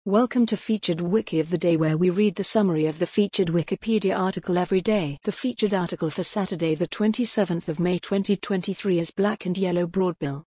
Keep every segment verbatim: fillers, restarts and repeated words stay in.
Welcome to Featured Wiki of the Day, where we read the summary of the featured Wikipedia article every day. The featured article for Saturday the twenty-seventh of May twenty twenty-three is Black and Yellow Broadbill.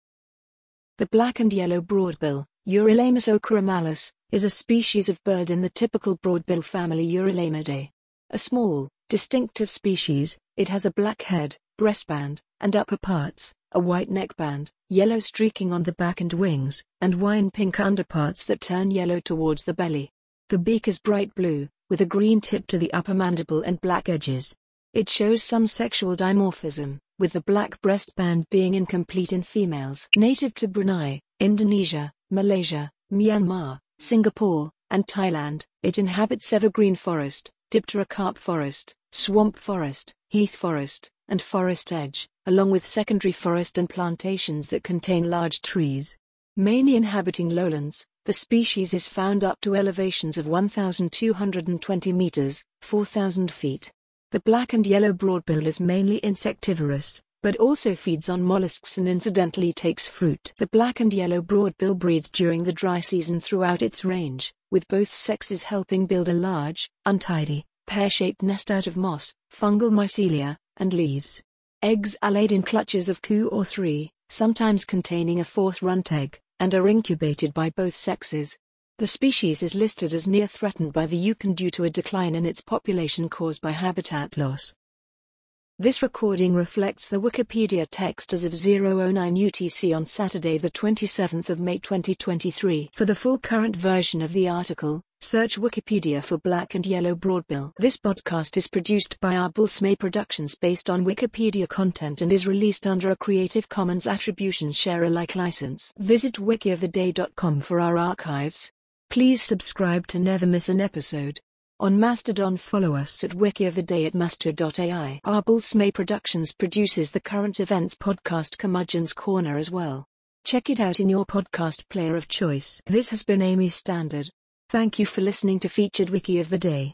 The black and yellow broadbill, Eurylamus ochromalis, is a species of bird in the typical broadbill family Eurylamidae. A small, distinctive species, it has a black head, breastband, and upper parts, a white neckband, yellow streaking on the back and wings, and wine-pink underparts that turn yellow towards the belly. The beak is bright blue, with a green tip to the upper mandible and black edges. It shows some sexual dimorphism, with the black breastband being incomplete in females. Native to Brunei, Indonesia, Malaysia, Myanmar, Singapore, and Thailand, it inhabits evergreen forest, dipterocarp forest, swamp forest, heath forest, and forest edge, along with secondary forest and plantations that contain large trees. Mainly inhabiting lowlands, the species is found up to elevations of one thousand two hundred twenty meters, four thousand feet. The black and yellow broadbill is mainly insectivorous, but also feeds on mollusks and incidentally takes fruit. The black and yellow broadbill breeds during the dry season throughout its range, with both sexes helping build a large, untidy, pear-shaped nest out of moss, fungal mycelia, and leaves. Eggs are laid in clutches of two or three, sometimes containing a fourth runt egg, and are incubated by both sexes. The species is listed as near threatened by the U K due to a decline in its population caused by habitat loss. This recording reflects the Wikipedia text as of zero oh nine U T C on Saturday the twenty-seventh of May twenty twenty-three. For the full current version of the article, search Wikipedia for Black and Yellow Broadbill. This podcast is produced by Arbulsmay Productions based on Wikipedia content and is released under a Creative Commons Attribution Share Alike license. Visit wiki of the day dot com for our archives. Please subscribe to never miss an episode. On Mastodon, follow us at wiki-of-the-day at mastodon dot A I. Arbulsmay Productions produces the current events podcast Curmudgeon's Corner as well. Check it out in your podcast player of choice. This has been Amy Standard. Thank you for listening to Featured Wiki of the Day.